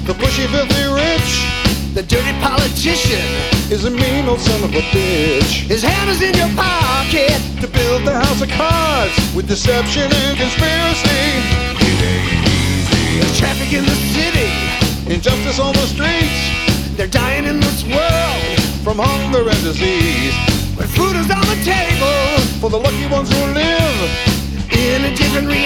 The pushy, filthy rich, the dirty politician, is a mean old son of a bitch. his hand is in your pocket. To build the house of cards with deception and conspiracy. There's traffic in the city, Injustice on the streets, they're dying in this world. from hunger and disease. When food is on the table, For the lucky ones who live in a different reality.